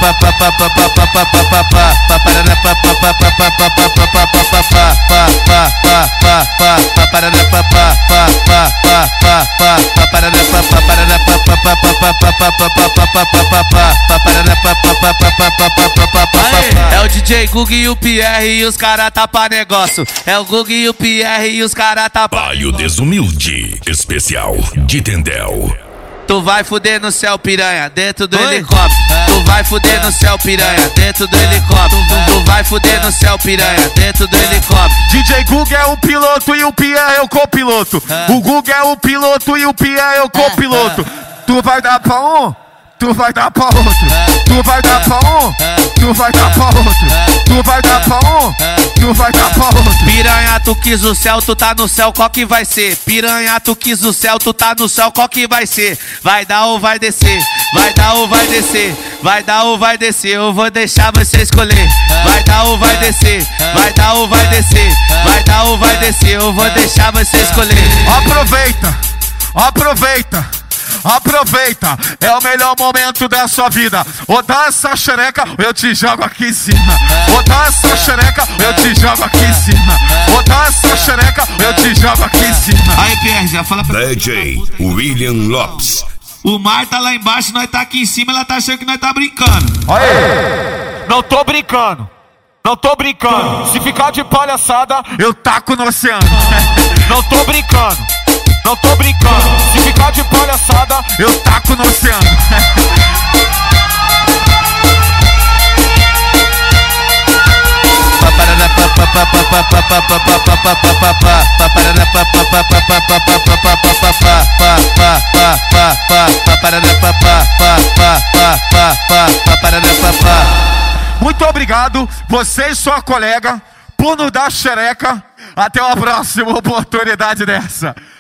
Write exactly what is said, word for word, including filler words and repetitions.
É o D J Gug e o Pierre e os cara tá pra negócio. É o Gug e o Pierre e os cara tá pra Baio Desumilde, especial de Tendel. Tu vai fuder no céu, piranha, dentro do Oi? helicóptero. Tu vai fuder no céu, piranha, dentro do helicóptero. Tu vai fuder no céu, piranha, dentro do helicóptero. D J Gug é o piloto e o Pierre é o copiloto. O Gug é o piloto e o Pierre é o copiloto. Tu vai dar pra um, tu vai dar pra outro. Tu vai dar pra um, tu vai dar pra outro. Tu vai dar pra um, tu vai dar pra outro. Piranha, tu quis o céu, tu tá no céu, qual que vai ser? Piranha, tu quis o céu, tu tá no céu, qual que vai ser? Vai dar ou vai descer? Vai dar ou vai descer? Vai dar ou vai descer? Eu vou deixar você escolher. Vai dar ou vai descer? Vai dar ou vai descer? Vai dar ou vai descer? Eu vou deixar você escolher. Aproveita, aproveita. Aproveita, é o melhor momento da sua vida. Ou dá essa xereca, ou eu te jogo aqui em cima. Ou dá essa xereca, ou eu te jogo aqui em cima. Ou dá essa xereca, ou eu te jogo aqui em cima. Aí, Pierre, já fala pra D J William Lopes. O mar tá lá embaixo, nós tá aqui em cima, ela tá achando que nós tá brincando. Aí, não tô brincando. Não tô brincando. Se ficar de palhaçada, eu taco no oceano. Não tô brincando. Não tô brincando, se ficar de palhaçada, eu taco no oceano. Muito obrigado, você e sua colega, por nos dar xereca. Até uma próxima oportunidade dessa.